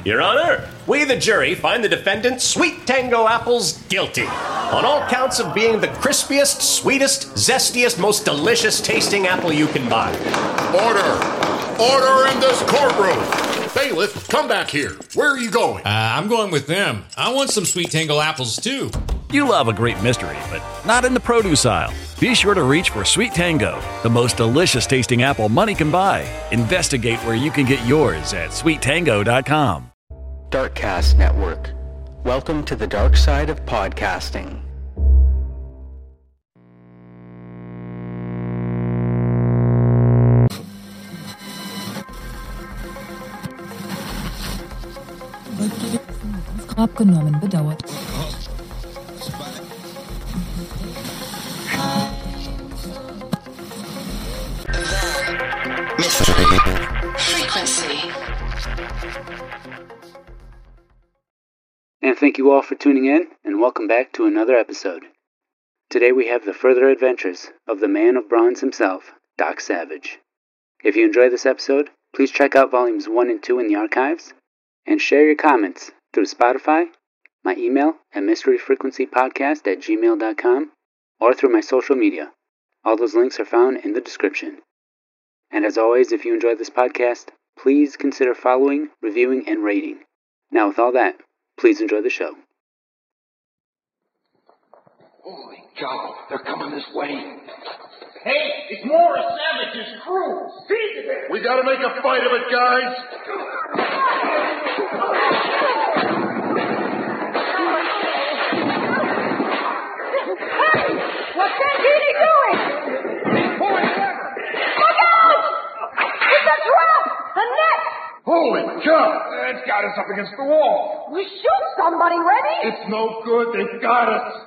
Your Honor, we, the jury, find the defendant, Sweet Tango Apples, guilty on all counts of being the crispiest, sweetest, zestiest, most delicious tasting apple you can buy. Order! Order in this courtroom! Bailiff, come back here. Where are you going? I'm going with them. I want some Sweet Tango apples, too. You love a great mystery, but not in the produce aisle. Be sure to reach for Sweet Tango, the most delicious tasting apple money can buy. Investigate where you can get yours at sweettango.com. Darkcast Network. Welcome to the dark side of podcasting. Abgenommen, bedauert. Mystery Frequency. And thank you all for tuning in, and welcome back to another episode. Today we have the further adventures of the man of bronze himself, Doc Savage. If you enjoyed this episode, please check out volumes 1 and 2 in the archives, and share your comments through Spotify, my email at mysteryfrequencypodcast@gmail.com, or through my social media. All those links are found in the description. And as always, if you enjoyed this podcast, please consider following, reviewing, and rating. Now with all that, please enjoy the show. Holy cow, they're coming this way. Hey, it's Morris Savage's crew. Seize it. We gotta make a fight of it, guys. Hey, what's that genie doing? He's pulling lever. Look out! It's a trap! A net! Holy cow! It's got us up against the wall. We shoot somebody, Rennie! It's no good. They've got us.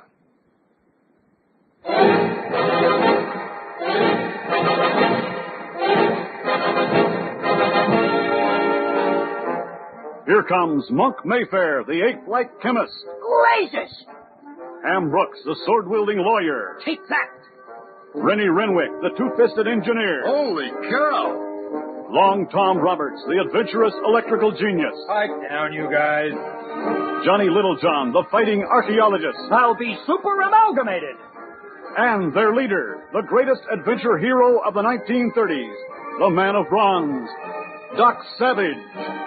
Here comes Monk Mayfair, the ape-like chemist. Blazes! Ham Brooks, the sword-wielding lawyer. Take that. Rennie Renwick, the two-fisted engineer. Holy cow! Long Tom Roberts, the adventurous electrical genius. Pipe down, you guys. Johnny Littlejohn, the fighting archaeologist. I'll be super amalgamated. And their leader, the greatest adventure hero of the 1930s, the man of bronze, Doc Savage.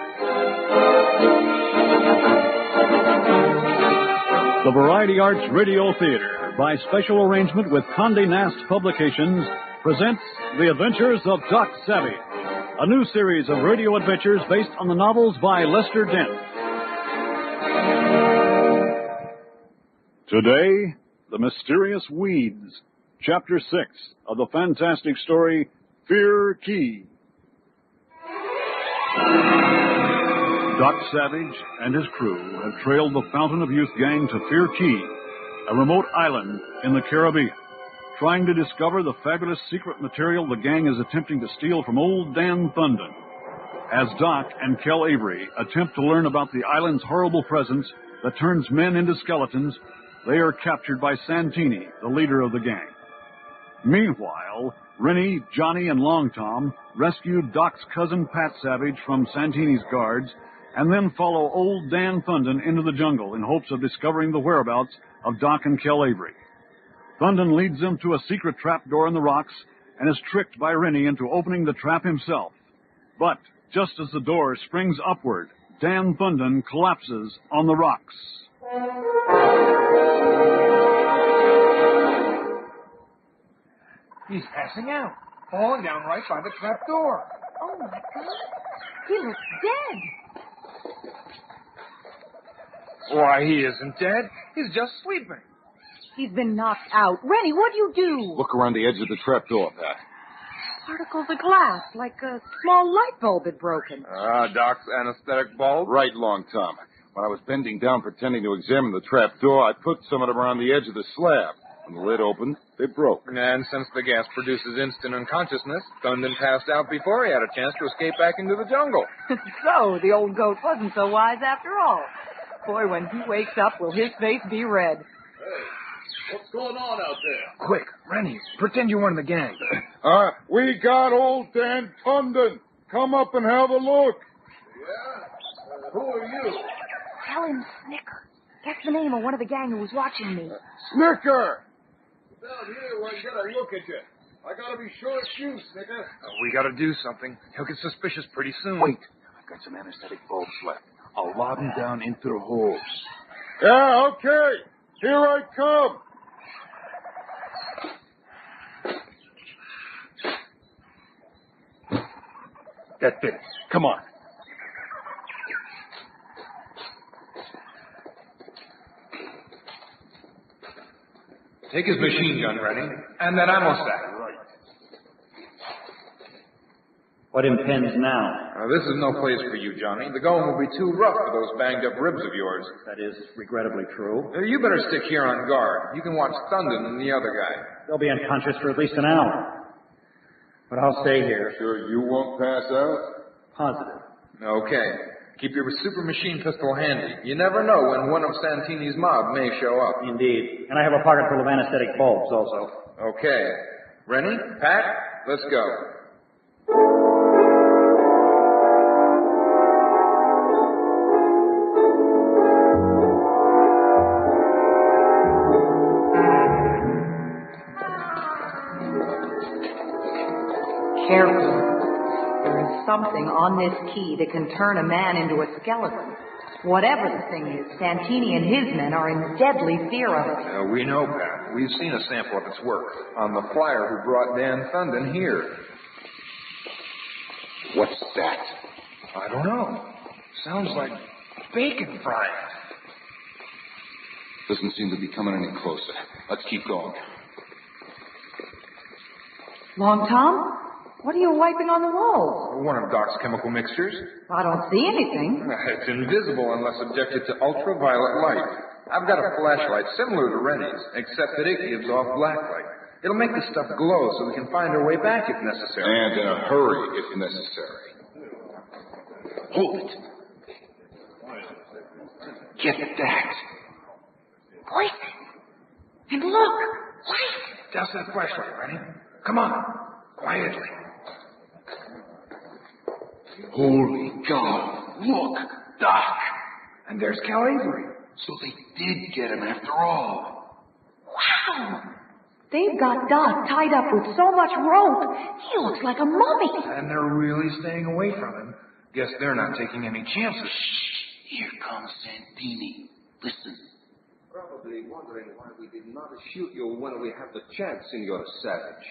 The Variety Arts Radio Theater, by special arrangement with Condé Nast Publications, presents The Adventures of Doc Savage, a new series of radio adventures based on the novels by Lester Dent. Today, The Mysterious Weeds, Chapter 6 of the fantastic story, Fear Key. Doc Savage and his crew have trailed the Fountain of Youth gang to Fear Key, a remote island in the Caribbean, trying to discover the fabulous secret material the gang is attempting to steal from old Dan Thunden. As Doc and Kel Avery attempt to learn about the island's horrible presence that turns men into skeletons, they are captured by Santini, the leader of the gang. Meanwhile, Rennie, Johnny, and Long Tom rescue Doc's cousin Pat Savage from Santini's guards, and then follow old Dan Thunden into the jungle in hopes of discovering the whereabouts of Doc and Kel Avery. Thunden leads them to a secret trapdoor in the rocks and is tricked by Rennie into opening the trap himself. But just as the door springs upward, Dan Thunden collapses on the rocks. He's passing out, falling down right by the trap door. Oh, my God. He looks dead. Why, he isn't dead. He's just sleeping. He's been knocked out. Rennie, what'd you do? Look around the edge of the trapdoor, Pat. Particles of glass, like a small light bulb had broken. Doc's anesthetic bulb? Right, Long Tom. When I was bending down pretending to examine the trapdoor, I put some of them around the edge of the slab. When the lid opened, they broke. And since the gas produces instant unconsciousness, Thunden passed out before he had a chance to escape back into the jungle. So, the old goat wasn't so wise after all. Boy, when he wakes up, will his face be red. Hey, what's going on out there? Quick, Rennie, pretend you're one of the gang. We got old Dan Thunden. Come up and have a look. Yeah? Who are you? Tell him Snicker. That's the name of one of the gang who was watching me. Snicker! Down here where I can get a look at you. I gotta be sure it's you, Snicker. We gotta do something. He'll get suspicious pretty soon. Wait. I've got some anesthetic bulbs left. I'll lob them down into the holes. Yeah, okay. Here I come. That's it. Come on. Take his machine gun ready, and that ammo sack. Right. What impends now? This is no place for you, Johnny. The going will be too rough for those banged-up ribs of yours. That is regrettably true. You better stick here on guard. You can watch Thunden and the other guy. They'll be unconscious for at least an hour. But I'll stay here. Sure you won't pass out? Positive. Okay. Keep your super machine pistol handy. You never know when one of Santini's mob may show up. Indeed. And I have a pocket full of anesthetic bulbs also. Okay. Rennie, Pat, let's go. Careful. There is something on this key that can turn a man into a skeleton. Whatever the thing is, Santini and his men are in deadly fear of it. We know, Pat. We've seen a sample of its work on the flyer who brought Dan Thunden here. What's that? I don't know. Sounds like bacon frying. Doesn't seem to be coming any closer. Let's keep going. Long Tom? What are you wiping on the walls? One of Doc's chemical mixtures. I don't see anything. It's invisible unless subjected to ultraviolet light. I've got a flashlight similar to Rennie's, except that it gives off black light. It'll make the stuff glow so we can find our way back if necessary. And in a hurry if necessary. Hold it. Get that. Quick! And look! Light! Douse that flashlight, Rennie. Come on. Quietly. Holy God. Look, Doc. And there's Cal Avery. So they did get him after all. Wow! They've got Doc tied up with so much rope, he looks like a mummy. And they're really staying away from him. Guess they're not taking any chances. Shh. Here comes Santini. Listen. Probably wondering why we did not shoot you when we had the chance, Senor Savage.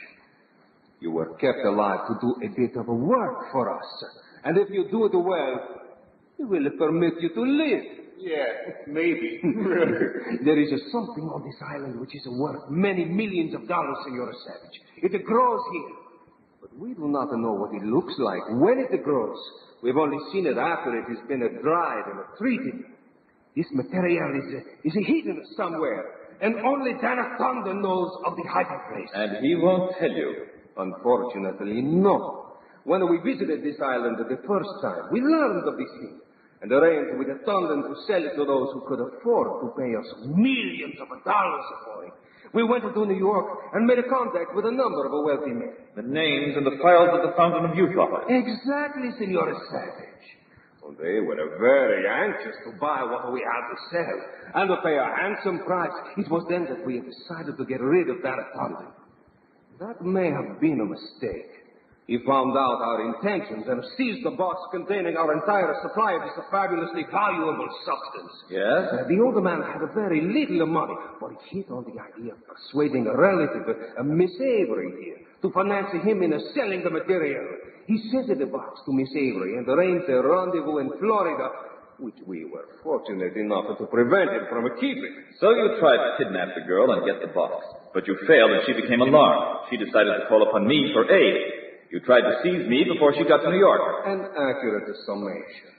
You were kept alive to do a bit of work for us. And if you do it well, we will permit you to live. Yeah, maybe. There is something on this island which is worth many millions of dollars, Senor Savage. It grows here. But we do not know what it looks like when it grows. We've only seen it after it has been dried and treated. This material is hidden somewhere, and only Dana Thunder knows of the hiding place. And he won't tell you. Unfortunately, no. When we visited this island the first time, we learned of this thing, and arranged with Thunder to sell it to those who could afford to pay us millions of dollars for it. We went to New York and made contact with a number of wealthy men. The names and the files of the Fountain of Youth office. Exactly, Senor Savage. Well, they were very anxious to buy what we had to sell, and to pay a handsome price. It was then that we decided to get rid of that Thunder. That may have been a mistake. He found out our intentions and seized the box containing our entire supply of this fabulously valuable substance. Yes? The older man had very little money, but he hit on the idea of persuading a relative, Miss Avery here, to finance him in selling the material. He sent the box to Miss Avery and arranged a rendezvous in Florida, which we were fortunate enough to prevent him from keeping. So you tried to kidnap the girl and get the box, but you failed and she became alarmed. She decided to call upon me for aid. You tried to seize me before she got to New York. An accurate summation.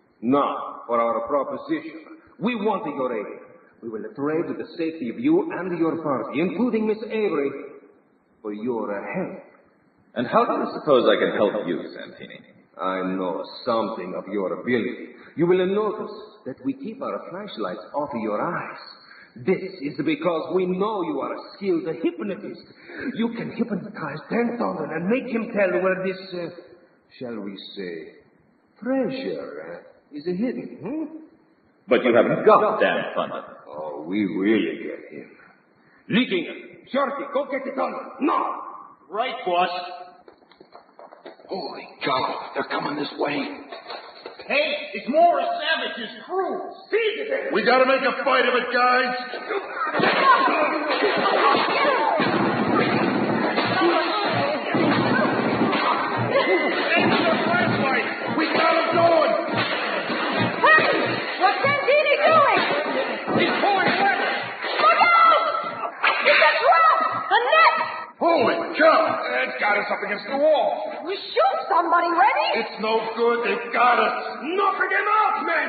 Now, for our proposition. We want your aid. We will trade the safety of you and your party, including Miss Avery, for your help. And how do you suppose I can help you, Santini? I know something of your ability. You will notice that we keep our flashlights off your eyes. This is because we know you are a skilled hypnotist. You can hypnotize Dan Thunder and make him tell where this, shall we say, treasure Is he hidden, hmm? But you haven't got Dan Thunder. Oh, we really get him. Leaking. Shorty, go get the gun. No! Right, boss. Holy cow, they're coming this way. Hey, it's Morris Savage's crew. Seize it! We gotta make a fight of it, guys. We got him going. Hey, what's Santini doing? He's pulling weapons. Look out! It's a trap! A net! Holy cow! It's got us up against the wall. You shoot somebody, Reddy? It's no good. They've got us. Knocking him out, men.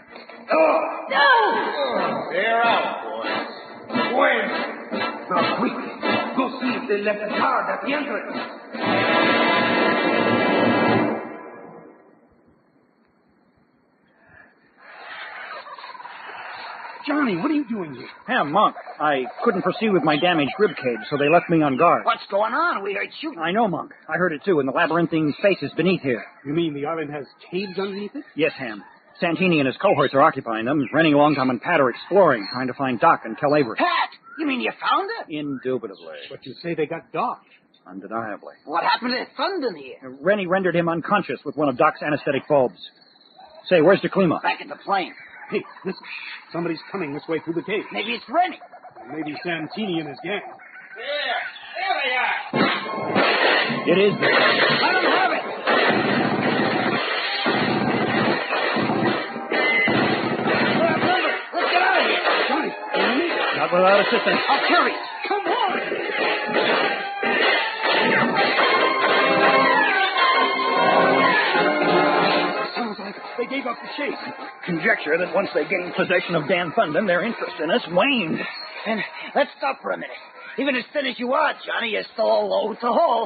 No! They're out, boys. When? Now, quick. Go see if they left the guard at the entrance. Johnny, what are you doing here? Ham, Monk. I couldn't proceed with my damaged rib cage, so they left me on guard. What's going on? We heard shooting. I know, Monk. I heard it too, in the labyrinthine spaces beneath here. You mean the island has caves underneath it? Yes, Ham. Santini and his cohorts are occupying them. Rennie, Longtime, and Pat are exploring, trying to find Doc and Kel Avery. Pat! You mean you found her? Indubitably. But you say they got Doc. Undeniably. What happened to Thunder here? Rennie rendered him unconscious with one of Doc's anesthetic bulbs. Say, where's DeClima? Back at the plane. Hey, listen. Somebody's coming this way through the cave. Maybe it's Rennie. Maybe Santini and his gang. There they are. It is. Let him have it. Let's get out of here. Johnny, not without assistance. I'll carry it. Come on. Sounds like they gave up the chase. Conjecture that once they gained possession of Dan Thunden, their interest in us waned. And let's stop for a minute. Even as thin as you are, Johnny, you're still a load to haul.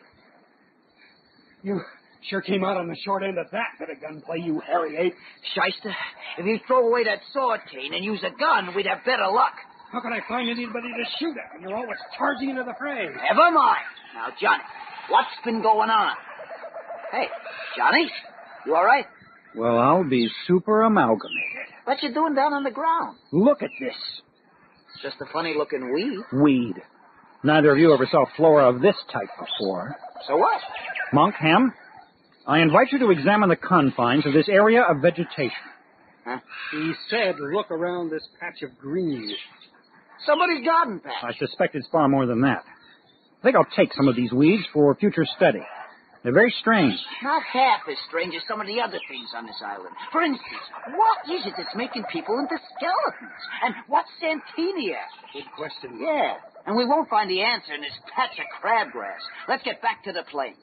You sure came out on the short end of that bit of gunplay, you hairy ape. Shyster, if you throw away that sword cane and use a gun, we'd have better luck. How can I find anybody to shoot at when you're always charging into the fray? Never mind. Now, Johnny, what's been going on? Hey, Johnny, you all right? Well, I'll be super amalgamated. What you doing down on the ground? Look at this. Just a funny-looking weed. Weed. Neither of you ever saw flora of this type before. So what? Monk, Ham, I invite you to examine the confines of this area of vegetation. Huh? He said look around this patch of green. Somebody's garden patch. I suspect it's far more than that. I think I'll take some of these weeds for future study. They're very strange. Not half as strange as some of the other things on this island. For instance, what is it that's making people into skeletons? And what's Santini after? Good question. Yeah, and we won't find the answer in this patch of crabgrass. Let's get back to the plane.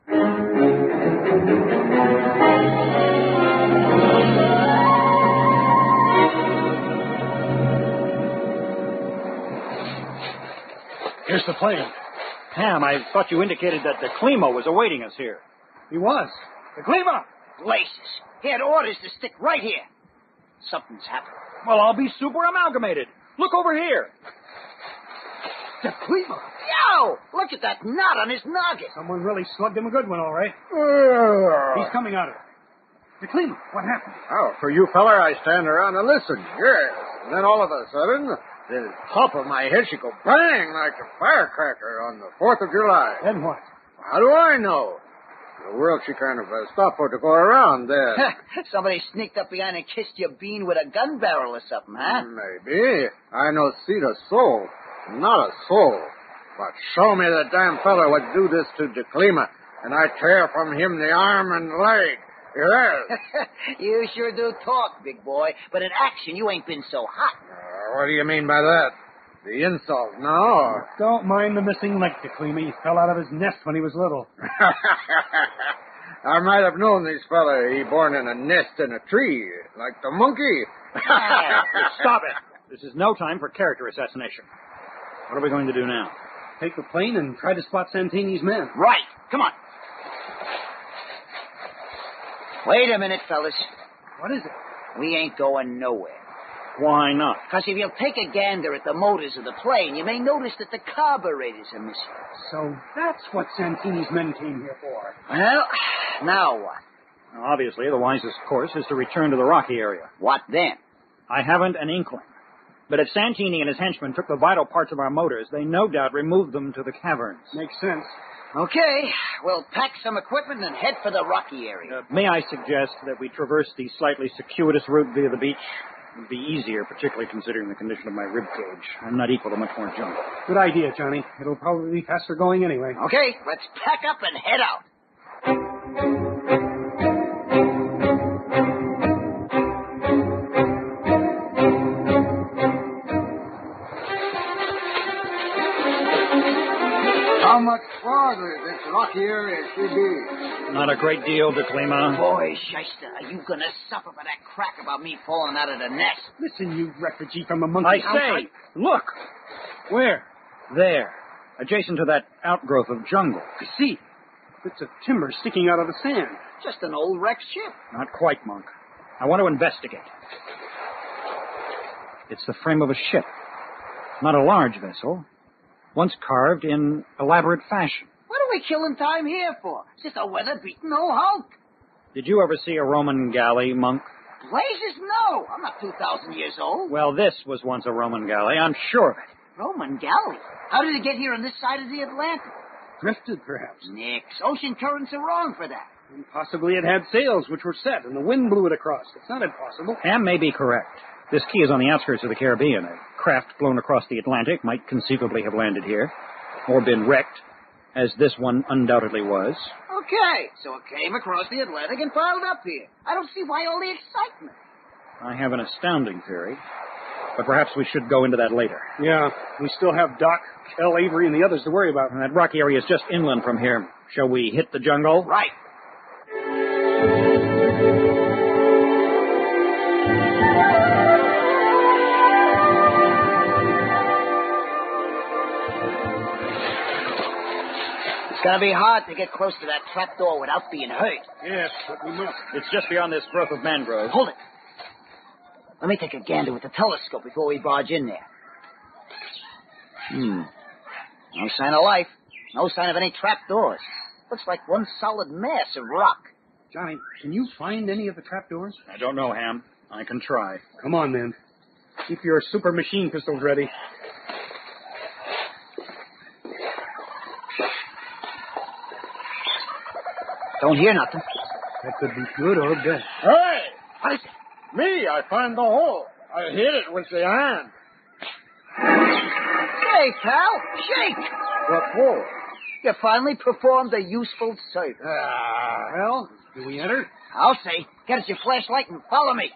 Here's the plane. Ham, I thought you indicated that DeClima was awaiting us here. He was. DeClima! Laces. He had orders to stick right here. Something's happened. Well, I'll be super amalgamated. Look over here. DeClima! Yo! Look at that knot on his noggin. Someone really slugged him a good one, all right. He's coming out of it. DeClima, what happened? Oh, for you feller, I stand around and listen. Yes. And then all of a sudden, the top of my head should go bang like a firecracker on the 4th of July. Then what? How do I know? The world, she kind of stopped for it to go around then. Somebody sneaked up behind and kissed your bean with a gun barrel or something, huh? Maybe. I no see the soul. Not a soul. But show me the damn feller would do this to DeClima, and I tear from him the arm and leg. Yes. You sure do talk, big boy. But in action, you ain't been so hot. What do you mean by that? The insult, no? Don't mind the missing leg, DeClima. He fell out of his nest when he was little. I might have known this fella. He born in a nest in a tree, like the monkey. Stop it. This is no time for character assassination. What are we going to do now? Take the plane and try to spot Santini's men. Right. Come on. Wait a minute, fellas. What is it? We ain't going nowhere. Why not? Because if you'll take a gander at the motors of the plane, you may notice that the carburetors are missing. So that's what Santini's men came here for. Well, now what? Obviously, the wisest course is to return to the rocky area. What then? I haven't an inkling. But if Santini and his henchmen took the vital parts of our motors, they no doubt removed them to the caverns. Makes sense. Okay, we'll pack some equipment and head for the rocky area. May I suggest that we traverse the slightly circuitous route via the beach? It would be easier, particularly considering the condition of my rib cage. I'm not equal to much more junk. Good idea, Johnny. It'll probably be faster going anyway. Okay, let's pack up and head out. How much farther this rocky area should be? Not a great deal, DeClima. Boy, Shyster, are you gonna suffer for that crack about me falling out of the nest? Listen, you refugee from a monkey house. I say, look! Where? There, adjacent to that outgrowth of jungle. I see. Bits of timber sticking out of the sand. Just an old wrecked ship. Not quite, Monk. I want to investigate. It's the frame of a ship. Not a large vessel. Once carved in elaborate fashion. What are we killing time here for? It's just a weather-beaten old hulk. Did you ever see a Roman galley, Monk? Blazes, no. I'm not 2,000 years old. Well, this was once a Roman galley. I'm sure of it. Roman galley? How did it get here on this side of the Atlantic? Drifted, perhaps. Nix. Ocean currents are wrong for that. And possibly it had sails which were set, and the wind blew it across. It's not impossible. Ham may be correct. This key is on the outskirts of the Caribbean. A craft blown across the Atlantic might conceivably have landed here, or been wrecked, as this one undoubtedly was. Okay, so it came across the Atlantic and piled up here. I don't see why all the excitement. I have an astounding theory, but perhaps we should go into that later. Yeah, we still have Doc, Kel, Avery, and the others to worry about. And that rocky area is just inland from here. Shall we hit the jungle? Right. It's going to be hard to get close to that trapdoor without being hurt. Yes, but we must. It's just beyond this growth of mangrove. Hold it. Let me take a gander with the telescope before we barge in there. No sign of life. No sign of any trapdoors. Looks like one solid mass of rock. Johnny, can you find any of the trapdoors? I don't know, Ham. I can try. Come on, then. Keep your super machine pistols ready. Don't hear nothing. That could be good or bad. Hey! What is it? Me, I found the hole. I hit it with the iron. Say, pal, shake! What for? You finally performed a useful service. Well, do we enter? I'll say. Get us your flashlight and follow me.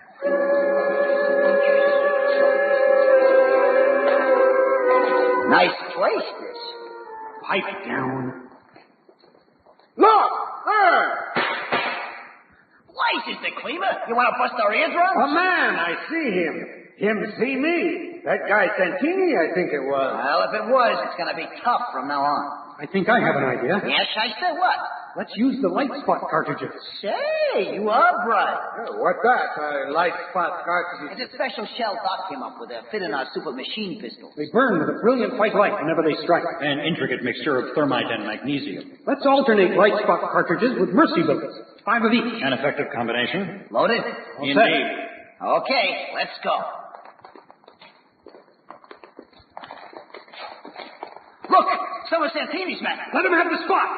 Nice place, this. Pipe down. Look! There! Blazes, DeClima. You want to bust our eardrums? A man, I see him. Him see me. That guy Santini, I think it was. Well, if it was, it's going to be tough from now on. I think I have an idea. Yeah, Shyster, what? Let's use the light spot cartridges. Say, you are bright. What's that? Light spot cartridges? It's a special shell Doc came up with to fit in our super machine pistol. They burn with a brilliant white light whenever they strike. An intricate mixture of thermite and magnesium. Let's alternate light spot cartridges with mercy bullets. 5 of each. An effective combination. Loaded? Indeed. Okay, let's go. Look! Some of Santini's men. Let him have the spot.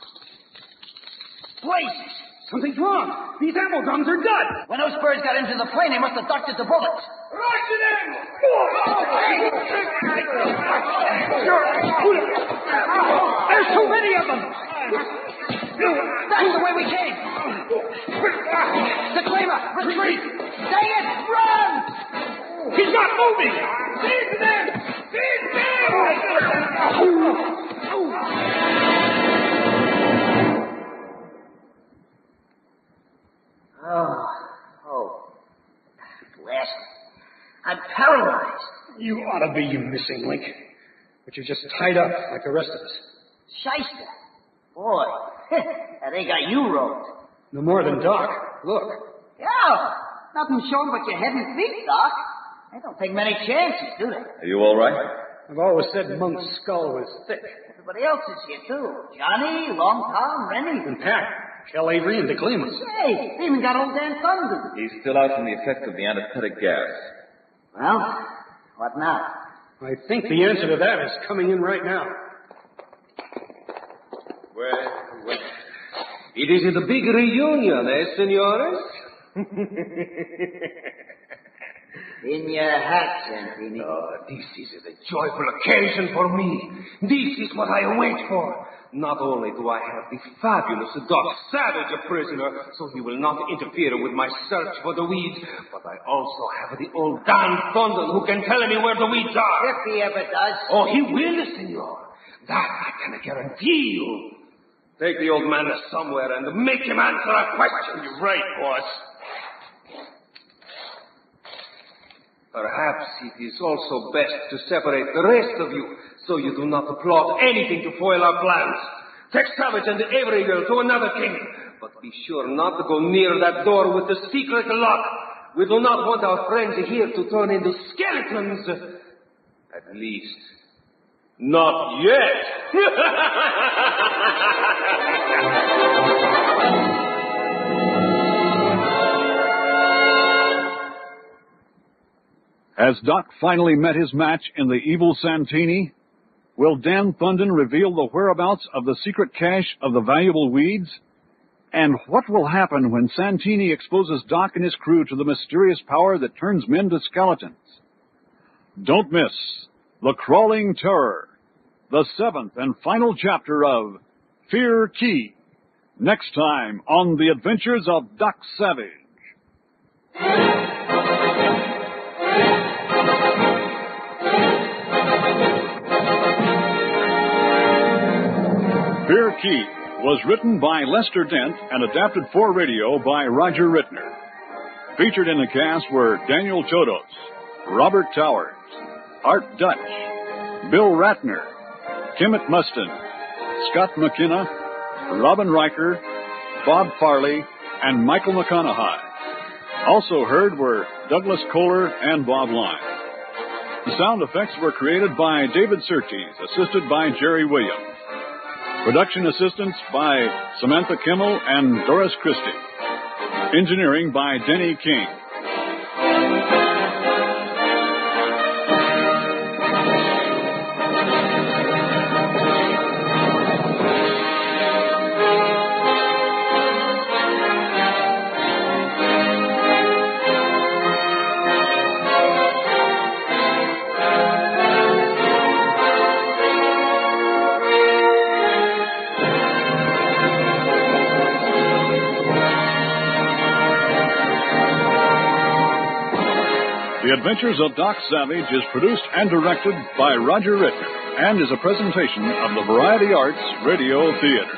Blazes! Something's wrong. These ammo drums are dud. When those birds got into the plane, they must have ducked at the bullets. Rush it in! There's too many of them. That's the way we came. DeClima, retreat! Dang it, run! He's not moving! Seize them! Seize them! Oh. Blast it. I'm paralyzed. You ought to be, you missing link. But you're just tied up like the rest of us. Shyster. Boy, they got you roped. No more than Doc. Look. Yeah, nothing showing but your head and feet, Doc. They don't take many chances, do they? Are you all right? I've always said Monk's skull was thick. Everybody else is here, too. Johnny, Long Tom, Rennie. And Pat. Kel Avery and DeClemus. Hey, they even got old Dan Thunder. He's still out from the effect of the anesthetic gas. Well, what now? I think the answer to that is coming in right now. Well, it is a big reunion, senores? In your hat, Santini. Oh, this is a joyful occasion for me. This is what I wait for. Not only do I have the fabulous Doc Savage a prisoner, so he will not interfere with my search for the weeds, but I also have the old Dan Thunder who can tell me where the weeds are. If he ever does. Oh, he will, senor. That I can guarantee you. Take the old man to somewhere and make him answer a question. You're right, boss. Perhaps it is also best to separate the rest of you, so you do not plot anything to foil our plans. Take Savage and the Avery girl to another kingdom, but be sure not to go near that door with the secret lock. We do not want our friends here to turn into skeletons. At least, not yet. Has Doc finally met his match in the evil Santini? Will Dan Thunden reveal the whereabouts of the secret cache of the valuable weeds? And what will happen when Santini exposes Doc and his crew to the mysterious power that turns men to skeletons? Don't miss The Crawling Terror, the 7th and final chapter of Fear Key, next time on The Adventures of Doc Savage. Fear Key was written by Lester Dent and adapted for radio by Roger Rittner. Featured in the cast were Daniel Chodos, Robert Towers, Art Dutch, Bill Ratner, Kimmett Mustin, Scott McKenna, Robin Riker, Bob Farley, and Michael McConaughey. Also heard were Douglas Kohler and Bob Lyne. The sound effects were created by David Surtees, assisted by Jerry Williams. Production assistance by Samantha Kimmel and Doris Christie. Engineering by Denny King. The Adventures of Doc Savage is produced and directed by Roger Rittner and is a presentation of the Variety Arts Radio Theater.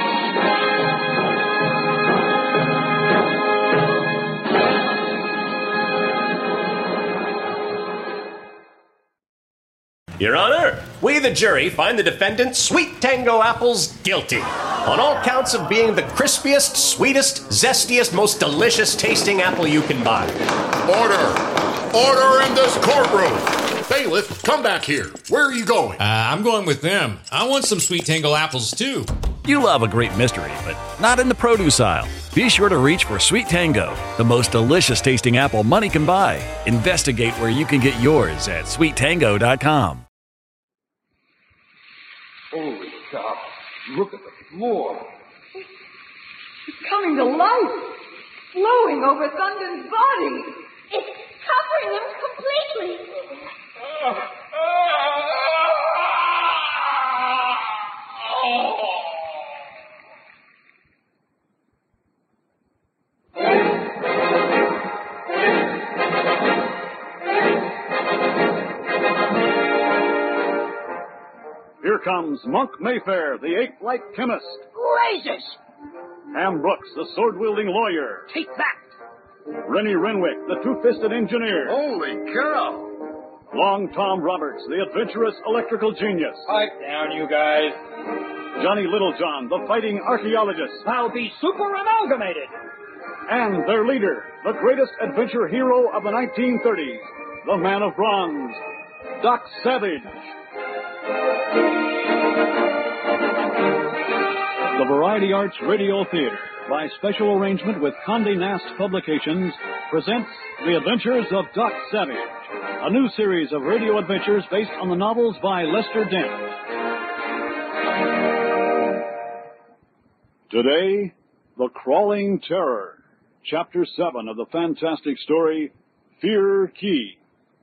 Your Honor, we, the jury, find the defendant, Sweet Tango Apples, guilty on all counts of being the crispiest, sweetest, zestiest, most delicious tasting apple you can buy. Order! Order in this courtroom! Bailiff, come back here. Where are you going? I'm going with them. I want some Sweet Tango apples, too. You love a great mystery, but not in the produce aisle. Be sure to reach for Sweet Tango, the most delicious tasting apple money can buy. Investigate where you can get yours at sweettango.com. Holy cow. Look at the floor. It's coming to life. Flowing over Thunden's body. It's covering him completely. Here comes Monk Mayfair, the ape-like chemist. Blazes! Ham Brooks, the sword-wielding lawyer. Take that! Rennie Renwick, the two-fisted engineer. Holy cow! Long Tom Roberts, the adventurous electrical genius. Pipe down, you guys. Johnny Littlejohn, the fighting archaeologist. I'll be super amalgamated. And their leader, the greatest adventure hero of the 1930s, the Man of Bronze, Doc Savage. The Variety Arts Radio Theater. by special arrangement with Condé Nast Publications, presents The Adventures of Doc Savage, a new series of radio adventures based on the novels by Lester Dent. Today, The Crawling Terror, Chapter 7 of the fantastic story, Fear Key.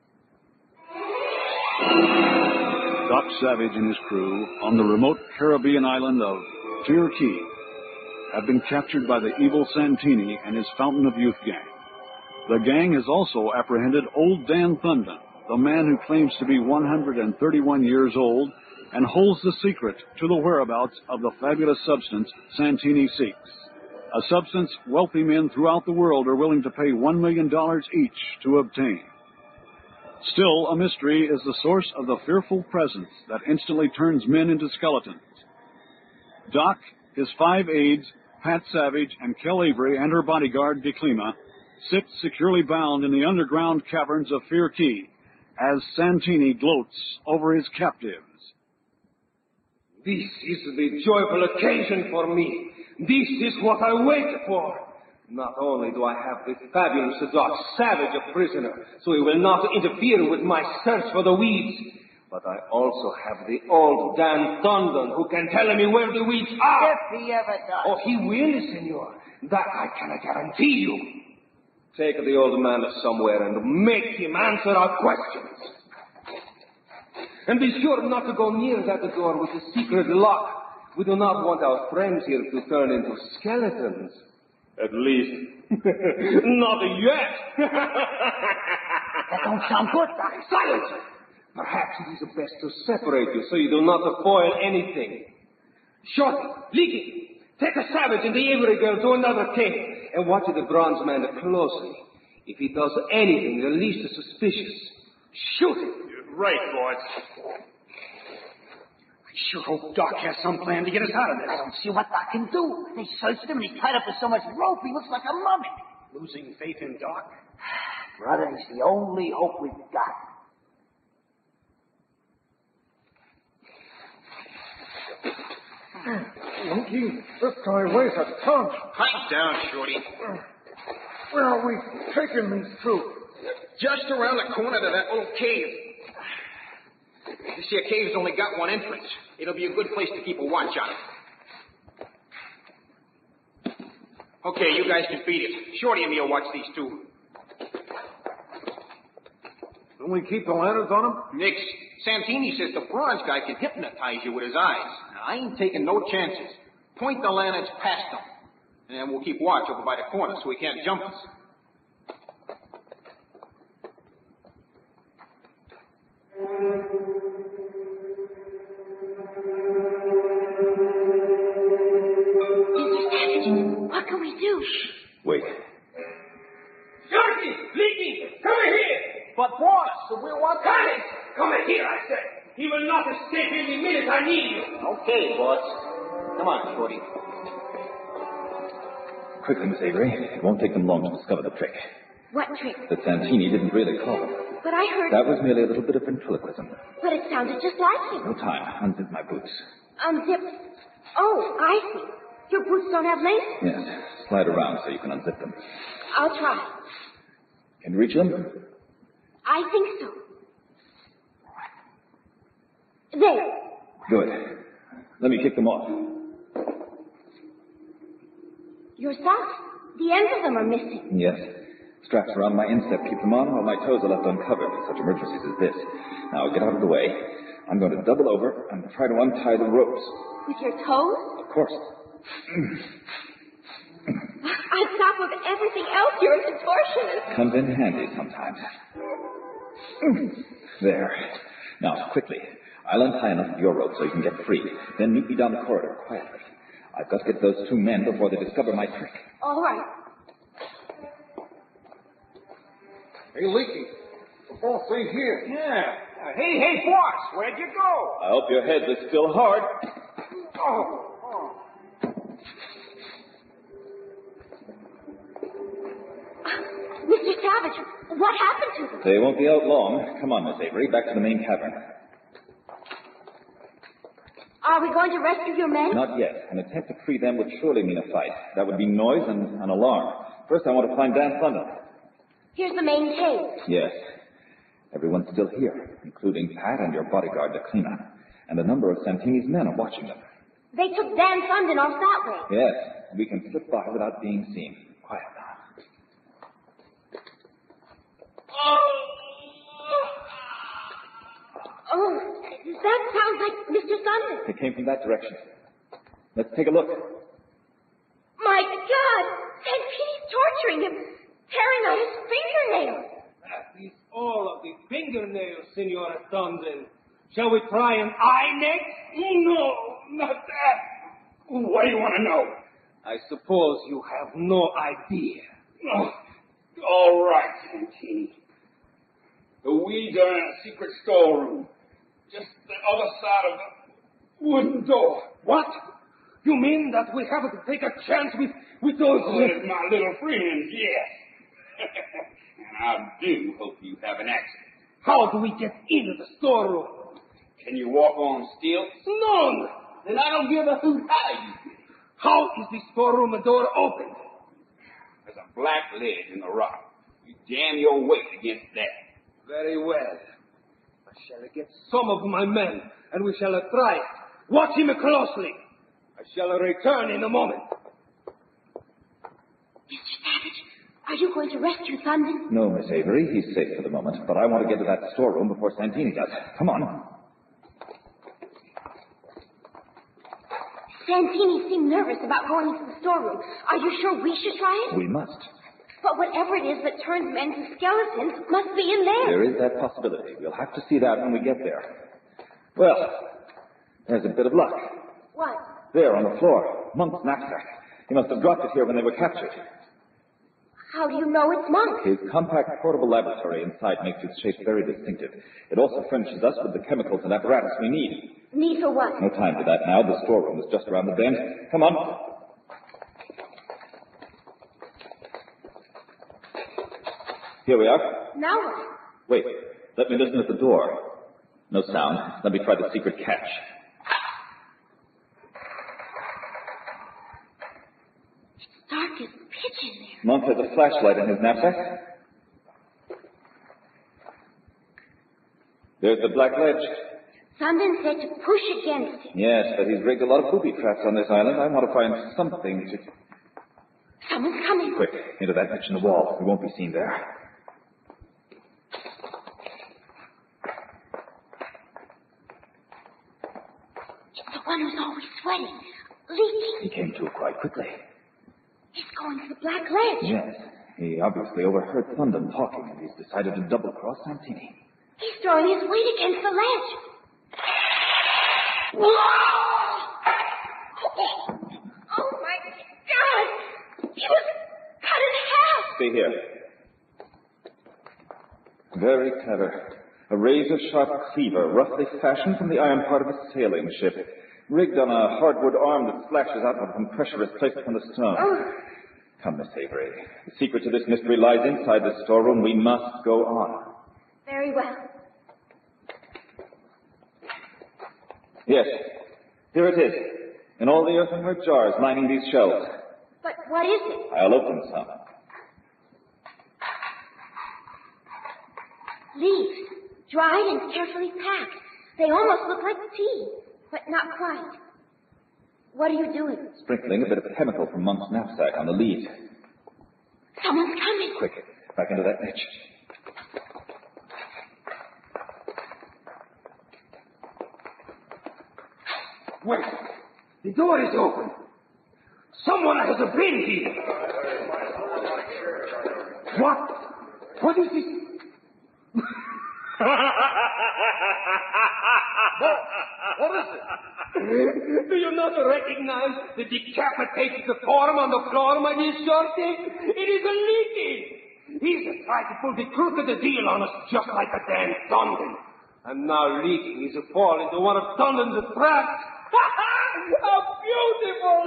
Doc Savage and his crew on the remote Caribbean island of Fear Key have been captured by the evil Santini and his Fountain of Youth gang. The gang has also apprehended old Dan Thunden, the man who claims to be 131 years old and holds the secret to the whereabouts of the fabulous substance Santini seeks. A substance wealthy men throughout the world are willing to pay $1 million each to obtain. Still, a mystery is the source of the fearful presence that instantly turns men into skeletons. Doc, his 5 aides, Pat Savage, and Kel Avery, and her bodyguard, DeClima, sit securely bound in the underground caverns of Fear Key as Santini gloats over his captives. This is the joyful occasion for me. This is what I waited for. Not only do I have the fabulous Doc Savage a prisoner, so he will not interfere with my search for the weeds, but I also have the old Dan Thunden who can tell me where the weeds are. If he ever does. Oh, he will, senor. That I can guarantee you. Take the old man somewhere and make him answer our questions. And be sure not to go near that door with the secret lock. We do not want our friends here to turn into skeletons. At least, not yet. That don't sound good, Doc. Silence! Perhaps it is best to separate you so you do not spoil anything. Shorty, Leaky, take a Savage and the Avery girl to another cave and watch the bronze man closely. If he does anything the least suspicious, shoot him. You're right, boss. I sure hope Doc has some plan to get us out of this. I don't see what Doc can do. They searched him and he's tied up with so much rope he looks like a mummy. Losing faith in Doc? Brother, he's the only hope we've got. Monkey, this guy weighs a ton. Pipe down, Shorty. Where are we taking these two? Just around the corner to that little cave. This here cave's only got one entrance. It'll be a good place to keep a watch on it. Okay, you guys can beat it. Shorty and me'll watch these two. Don't we keep the lanterns on them? Nix. Santini says the bronze guy can hypnotize you with his eyes. Now, I ain't taking no chances. Point the lanterns past them. And we'll keep watch over by the corner so he can't jump us. Mr. Savage, what can we do? Wait. Shorty! Leaky! Come here! But boss, we want... Got it! Come here, I said. He will not escape any minute I need you. Okay, boss. Come on, Shorty. Quickly, Miss Avery. It won't take them long to discover the trick. What trick? That Santini didn't really call. But I heard... That was merely a little bit of ventriloquism. But it sounded just like him. No time. Unzip my boots. Unzip... Oh, I see. Your boots don't have laces. Yes. Slide around so you can unzip them. I'll try. Can you reach them? I think so. There. Good. Let me kick them off. Your socks. The ends of them are missing. Yes. Straps around my instep keep them on while my toes are left uncovered in such emergencies as this. Now, get out of the way. I'm going to double over and try to untie the ropes. With your toes? Of course. On top of everything else, you're a contortionist. Comes in handy sometimes. There. Now, quickly. I'll untie enough of your rope so you can get free. Then meet me down the corridor quietly. I've got to get those 2 men before they discover my trick. All right. Hey, Leaky. The boss ain't here. Yeah. Hey, boss, where'd you go? I hope your heads are still hard. Oh. Mr. Savage, what happened to them? They won't be out long. Come on, Miss Avery, back to the main cavern. Are we going to rescue your men? Not yet. An attempt to free them would surely mean a fight. That would be noise and an alarm. First, I want to find Dan Thunder. Here's the main cave. Yes. Everyone's still here, including Pat and your bodyguard, DeClima. And a number of Santini's men are watching them. They took Dan Thunden off that way. Yes. We can slip by without being seen. Quiet now. Oh, that sounds like Mr. Thunder. It came from that direction. Let's take a look. My God! Santini's torturing him, tearing out his fingernails. That is all of the fingernails, Senora Thunden. Shall we try an eye next? No, not that. What do you want to know? I suppose you have no idea. Oh, all right, Santini. The weeds are in a secret storeroom, just the other side of the wooden door. What? You mean that we have to take a chance with those... With my little friends, yes. And I do hope you have an accident. How do we get into the storeroom? Can you walk on stilts? No. Then I don't give a hoot how you do it. How is the storeroom door open? There's a black ledge in the rock. You jam your weight against that. Very well. I shall get some of my men, and we shall try it. Watch him closely. I shall return in a moment. Mr. Savage, are you going to rescue Thunden? No, Miss Avery. He's safe for the moment. But I want to get to that storeroom before Santini does. Come on. Santini seemed nervous about going into the storeroom. Are you sure we should try it? We must. But whatever it is that turns men to skeletons must be in there. There is that possibility. We'll have to see that when we get there. Well, there's a bit of luck. What? There on the floor. Monk's knapsack. He must have dropped it here when they were captured. How do you know it's Monk? His compact portable laboratory inside makes its shape very distinctive. It also furnishes us with the chemicals and apparatus we need. Need for what? No time for that now. The storeroom is just around the bend. Come on. Here we are. Now what? Wait. Let me listen at the door. No sound. Let me try the secret catch. It's dark as pitch in there. Monk has a flashlight in his knapsack. There's the black ledge. Thunden said to push against it. Yes, but he's rigged a lot of booby traps on this island. I want to find something to... Someone's coming. Quick, into that niche in the wall. We won't be seen there. It's the one who's always sweating, leaking. He came to quite quickly. He's going to the black ledge. Yes. He obviously overheard Thunden talking, and he's decided to double-cross Santini. He's throwing his weight against the ledge. Oh, my God! He was cut in half! Stay here. Very clever. A razor-sharp cleaver, roughly fashioned from the iron part of a sailing ship, rigged on a hardwood arm that flashes outward when pressure is placed upon the stone. Oh. Come, Miss Avery. The secret to this mystery lies inside the storeroom. We must go on. Very well. Yes. Here it is. In all the earthenware jars lining these shelves. But what is it? I'll open some. Leaves. Dried and carefully packed. They almost look like tea, but not quite. What are you doing? Sprinkling a bit of chemical from Monk's knapsack on the leaves. Someone's coming. Quick, back into that niche. Wait. The door is open. Someone has been here. What? What is this? What is it? Do you not recognize the decapitated form on the floor, my dear Shorty? It is leaking. He's tried to pull the crooked deal on us just like a damn Thunden. And now leaking is a fall into one of Thunden's traps. How beautiful!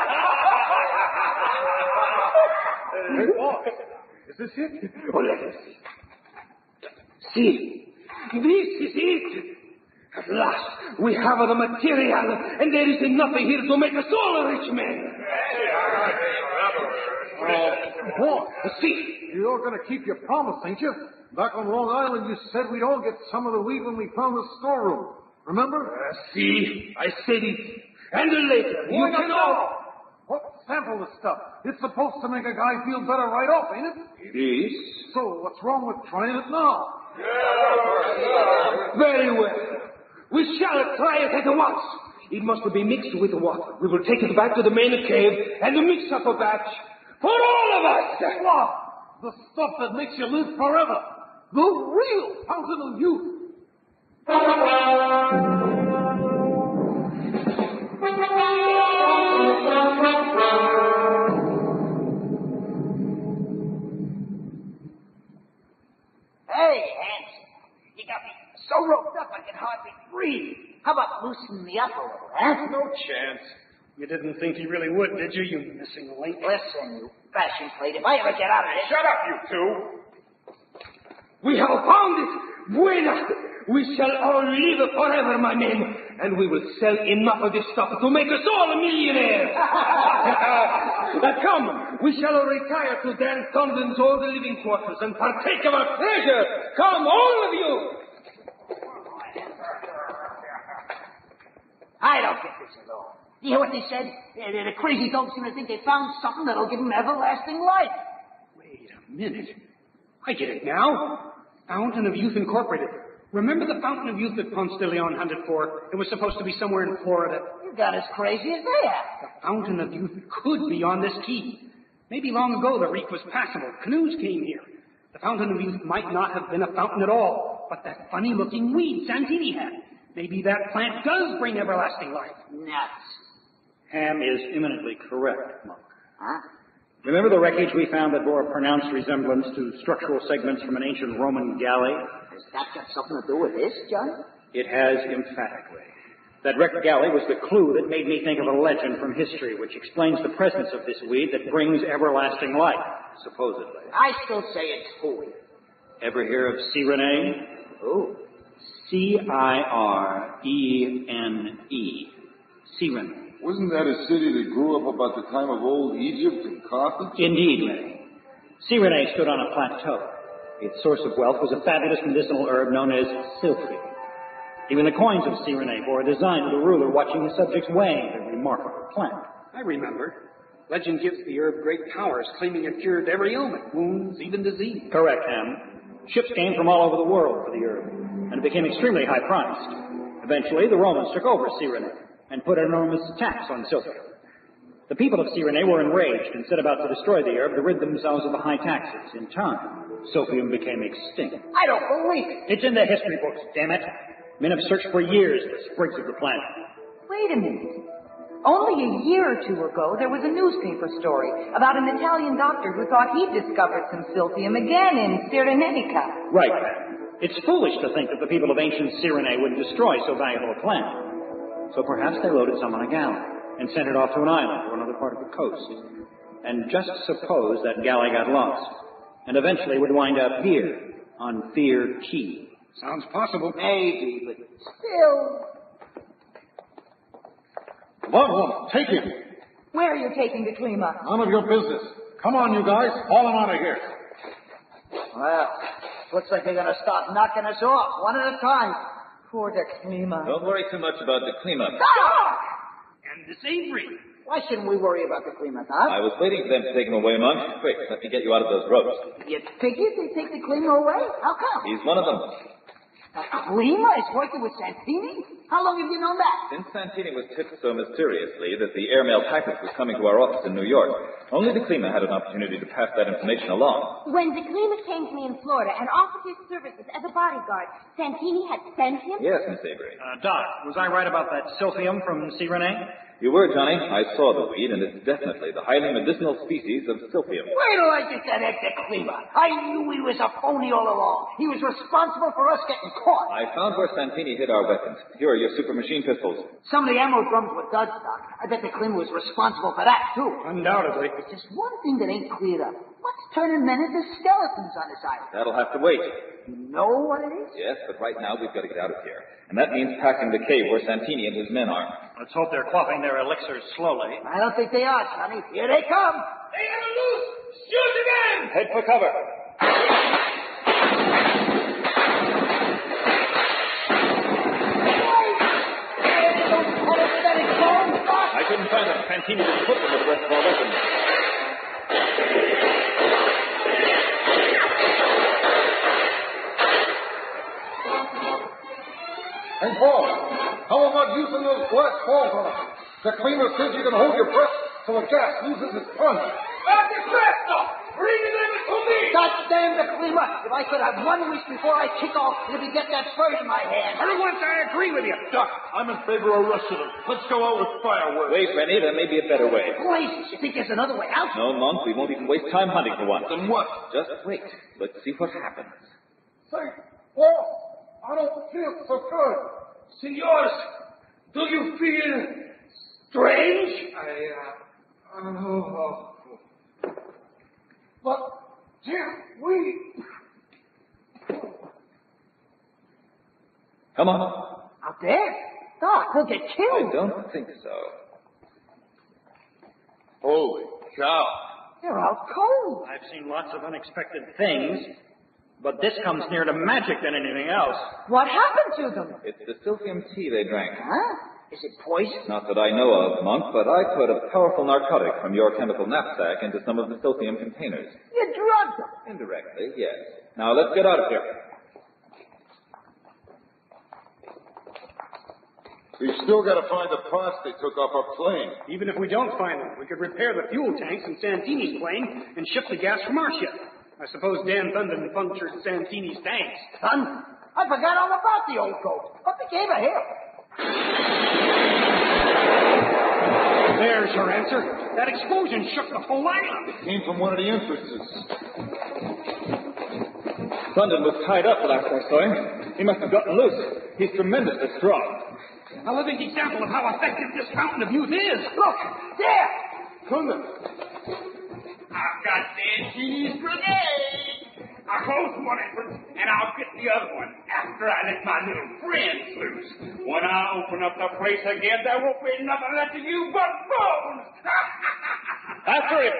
Boss, is this it? Oh, let us see. See, this is it. At last, we have the material, and there is enough here to make us all rich men. Boy, see, you're going to keep your promise, ain't you? Back on Long Island, you said we'd all get some of the wheat when we found the storeroom. Remember? See, I said it. And later, you can all... What? Sample the stuff. It's supposed to make a guy feel better right off, ain't it? It is. So what's wrong with trying it now? Very well. We shall try it at once. It must be mixed with water. We will take it back to the main cave and mix up a batch for all of us. Wow! The stuff that makes you live forever. The real fountain of youth. Hey, Hanson, you got me so roped up I can hardly breathe. How about loosening me up a little, huh? No chance. You didn't think he really would, did you, you missing link? Listen, you fashion plate, if I ever get out of this... Shut up, you two! We have found it! Buena! We shall all live forever, my men, and we will sell enough of this stuff to make us all millionaires. Come, we shall retire to Dan Thornton's old living quarters and partake of our treasure. Come, all of you! I don't get this at all. You hear what they said? The crazy dogs seem to think they found something that'll give them everlasting life. Wait a minute. I get it now. Fountain of Youth Incorporated. Remember the Fountain of Youth that Ponce de Leon hunted for? It was supposed to be somewhere in Florida. You got as crazy as they are. The Fountain of Youth could be on this key. Maybe long ago the reef was passable. Canoes came here. The Fountain of Youth might not have been a fountain at all, but that funny-looking weed Santini had. Maybe that plant does bring everlasting life. Nuts. Ham is eminently correct, Monk. Huh? Remember the wreckage we found that bore a pronounced resemblance to structural segments from an ancient Roman galley? Has that got something to do with this, John? It has emphatically. That wrecked galley was the clue that made me think of a legend from history which explains the presence of this weed that brings everlasting life, supposedly. I still say it's hooey. Ever hear of Cyrene? Who? C-I-R-E-N-E. Cyrene. Wasn't that a city that grew up about the time of old Egypt and Carthage? Indeed, Lenny. Cyrene stood on a plateau. Its source of wealth was a fabulous medicinal herb known as silphium. Even the coins of Cyrene bore a design of the ruler watching his subjects weighing the remarkable plant. I remember. Legend gives the herb great powers, claiming it cured every ailment, wounds, even disease. Correct, Ham. Ships came from all over the world for the herb, and it became extremely high-priced. Eventually, the Romans took over Cyrene and put an enormous tax on silphium. The people of Cyrene were enraged and set about to destroy the herb to rid themselves of the high taxes. In time, silphium became extinct. I don't believe it. It's in the history books, damn it. Men have searched for years for sprigs of the plant. Wait a minute. Only a year or two ago, there was a newspaper story about an Italian doctor who thought he'd discovered some silphium again in Cyrenaica. Right. It's foolish to think that the people of ancient Cyrene would destroy so valuable a plant. So perhaps they loaded some on a galley and sent it off to an island or another part of the coast. And just suppose that galley got lost and eventually would wind up here on Fear Key. Sounds possible. Maybe, but still... Come on, woman, take him. Where are you taking the Klima? None of your business. Come on, you guys. Haul him out of here. Well, looks like they're going to start knocking us off, one at a time. Poor the Klima. Don't worry too much about the Klima. And this Avery. Why shouldn't we worry about the Klima, Doc? I was waiting for them to take him away, Monk. Quick, let me get you out of those ropes. You figured they'd take the Klima away? How come? He's one of them. Klima is working with Santini? How long have you known that? Since Santini was tipped so mysteriously that the airmail package was coming to our office in New York, only the Klima had an opportunity to pass that information along. When the Klima came to me in Florida and offered his services as a bodyguard, Santini had sent him? Yes, Miss Avery. Doc, was I right about that silphium from Cyrene? You were, Johnny. I saw the weed, and it's definitely the highly medicinal species of silphium. Wait till I get that egg to Klima. I knew he was a phony all along. He was responsible for us getting caught. I found where Santini hid our weapons. Here are your super machine pistols? Some of the ammo drums were duds, Doc. I bet the Klima was responsible for that, too. Undoubtedly. There's just one thing that ain't cleared up. What's turning men into skeletons on this island? That'll have to wait. You know what it is? Yes, but right now we've got to get out of here. And that means packing the cave where Santini and his men are. Let's hope they're quaffing their elixirs slowly. I don't think they are, Sonny. Here they come. They have it loose! Shoot again! Head for cover. I couldn't find them. Santini didn't put them with the rest of our weapons. Hey, Paul, how about using those glass balls on them? The cleaner says you can hold your breath till the gas loses its punch. Back to Presto! Bring them to me! God damn the Klima! If I could have one wish before I kick off, it'd be get that bird in my hand. For once, I agree with you. Doc, I'm in favor of arresting them. Let's go out with fireworks. Wait, Rennie, there may be a better way. Blazes, you think there's another way out? No, Monk, we won't even waste time hunting for one. Then what? Just wait. Let's see what happens. Say, Paul, I don't feel so good. Senors, do you feel strange? But, Jim, we... Come on. Out there? Doc, we'll get killed. I don't think so. Holy cow. They're out cold. I've seen lots of unexpected things, but this comes nearer to magic than anything else. What happened to them? It's the silphium tea they drank. Huh? Is it poison? Not that I know of, Monk, but I put a powerful narcotic from your chemical knapsack into some of the silphium containers. You drugged them. Indirectly, yes. Now let's get out of here. We've still got to find the parts they took off our plane. Even if we don't find them, we could repair the fuel tanks in Santini's plane and ship the gas from our ship. I suppose Dan Thunden punctured Santini's tanks. Son, I forgot all about the old goat. What became of him? There's her answer. That explosion shook the whole island. It came from one of the entrances. Thunden was tied up last I saw him. He must have gotten loose. He's tremendously strong. A living example of how effective this fountain of youth is. Look, there! Thunden! I've got Santini's grenade. I close one entrance, and I'll get the other one after I let my little friends loose. When I open up the place again, there won't be nothing left of you but bones. After him!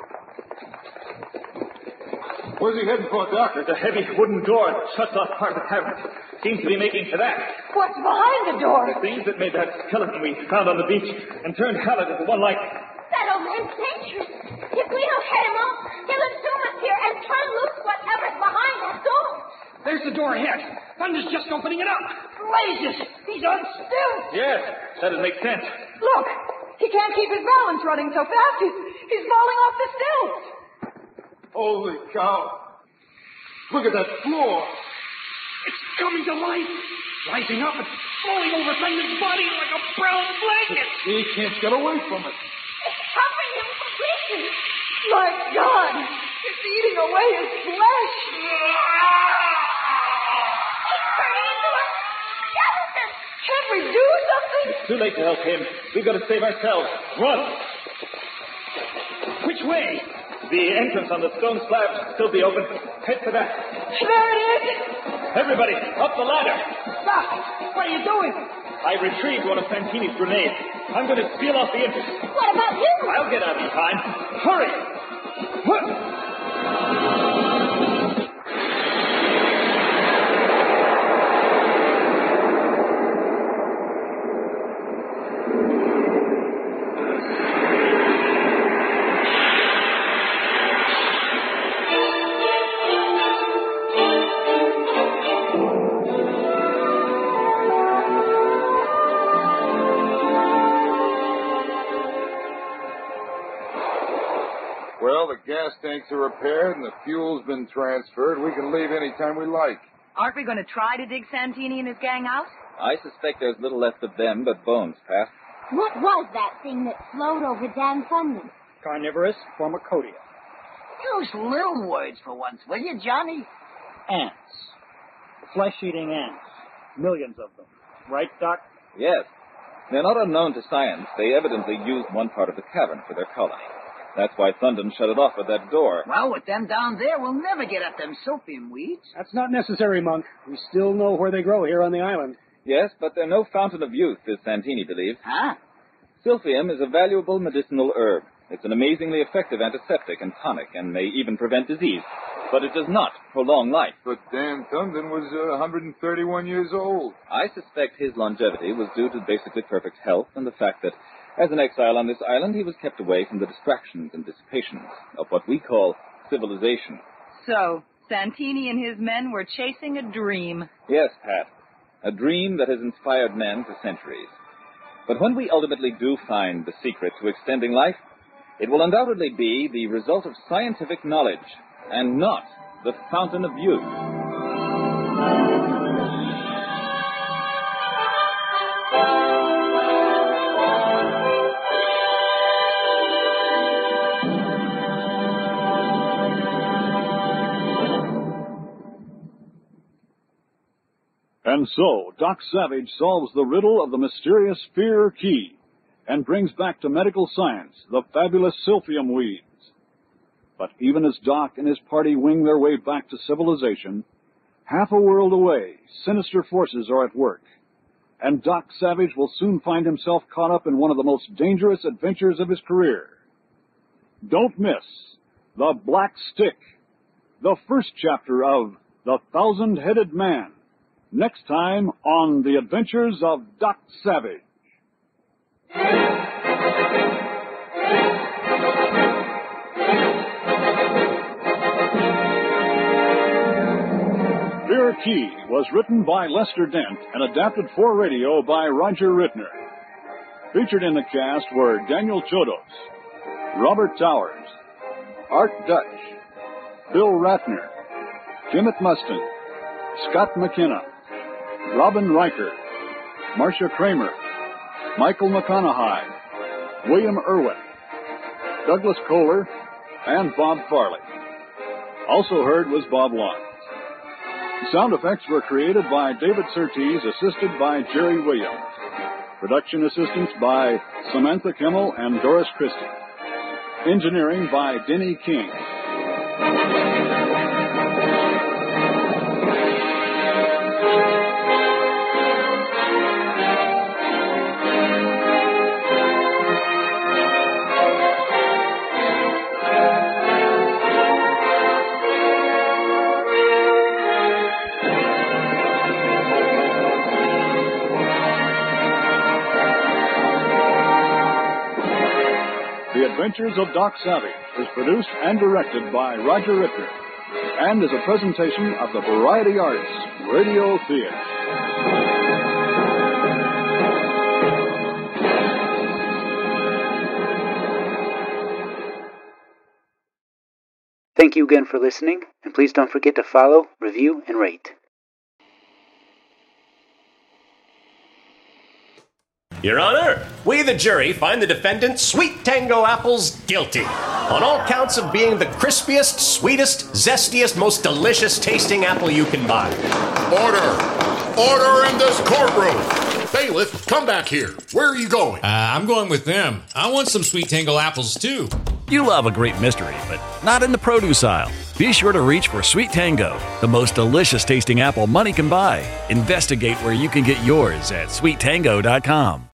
Where's he heading for, Doc? There's a heavy wooden door that shuts off part of the cavern. Seems to be making for that. What's behind the door? The things that made that skeleton we found on the beach and turned Hallett into one like... That old man's dangerous. If we don't head him off, he'll assume us here and turn loose whatever's behind that door. There's the door ahead. Thunder's just opening it up. Blazes! He's on stilts! Yes, that'll make sense. Look, he can't keep his balance running so fast. He's falling off the stilts. Holy cow. Look at that floor. It's coming to life. Rising up and flowing over Thunder's body like a brown blanket. He can't get away from it. It's covering him completely. My God, it's eating away his flesh. He's turning into a skeleton. Can't we do something? It's too late to help him. We've got to save ourselves. Run! Which way? The entrance on the stone slab should still be open. Head for that. There it is. Everybody, up the ladder. Doc, what are you doing? I retrieved one of Santini's grenades. I'm going to steal off the entrance. What about you? I'll get out in time. Hurry! Well, the gas tanks are repaired and the fuel's been transferred. We can leave any time we like. Aren't we going to try to dig Santini and his gang out? I suspect there's little left of them but bones, Pat. What was that thing that flowed over Dan Thunden? Carnivorous Formicodia. Use little words for once, will you, Johnny? Ants. Flesh-eating ants. Millions of them. Right, Doc? Yes. They're not unknown to science. They evidently used one part of the cavern for their colony. That's why Thundon shut it off at that door. Well, with them down there, we'll never get at them silphium weeds. That's not necessary, Monk. We still know where they grow here on the island. Yes, but they're no fountain of youth, as Santini believes. Huh? Silphium is a valuable medicinal herb. It's an amazingly effective antiseptic and tonic, and may even prevent disease. But it does not prolong life. But Dan Thundon was 131 years old. I suspect his longevity was due to basically perfect health and the fact that, as an exile on this island, he was kept away from the distractions and dissipations of what we call civilization. So, Santini and his men were chasing a dream. Yes, Pat. A dream that has inspired men for centuries. But when we ultimately do find the secret to extending life, it will undoubtedly be the result of scientific knowledge, and not the fountain of youth. And so, Doc Savage solves the riddle of the mysterious Fear Key and brings back to medical science the fabulous silphium weeds. But even as Doc and his party wing their way back to civilization, half a world away, sinister forces are at work, and Doc Savage will soon find himself caught up in one of the most dangerous adventures of his career. Don't miss The Black Stick, the first chapter of The Thousand-Headed Man, next time on The Adventures of Doc Savage. Fear Key was written by Lester Dent and adapted for radio by Roger Rittner. Featured in the cast were Daniel Chodos, Robert Towers, Art Dutch, Bill Ratner, Kimmett Mustin, Scott McKenna, Robin Riker, Marcia Kramer, Michael McConaughey, William Irwin, Douglas Kohler, and Bob Farley. Also heard was Bob Watts. Sound effects were created by David Surtees, assisted by Jerry Williams. Production assistance by Samantha Kimmel and Doris Christie. Engineering by Denny King. The Adventures of Doc Savage is produced and directed by Roger Rittner and is a presentation of the Variety Arts Radio Theater. Thank you again for listening, and please don't forget to follow, review, and rate. Your Honor, we, the jury, find the defendant, Sweet Tango Apples, guilty on all counts of being the crispiest, sweetest, zestiest, most delicious tasting apple you can buy. Order! Order in this courtroom! Bailiff, come back here. Where are you going? I'm going with them. I want some Sweet Tango apples, too. You love a great mystery, but not in the produce aisle. Be sure to reach for Sweet Tango, the most delicious tasting apple money can buy. Investigate where you can get yours at sweettango.com.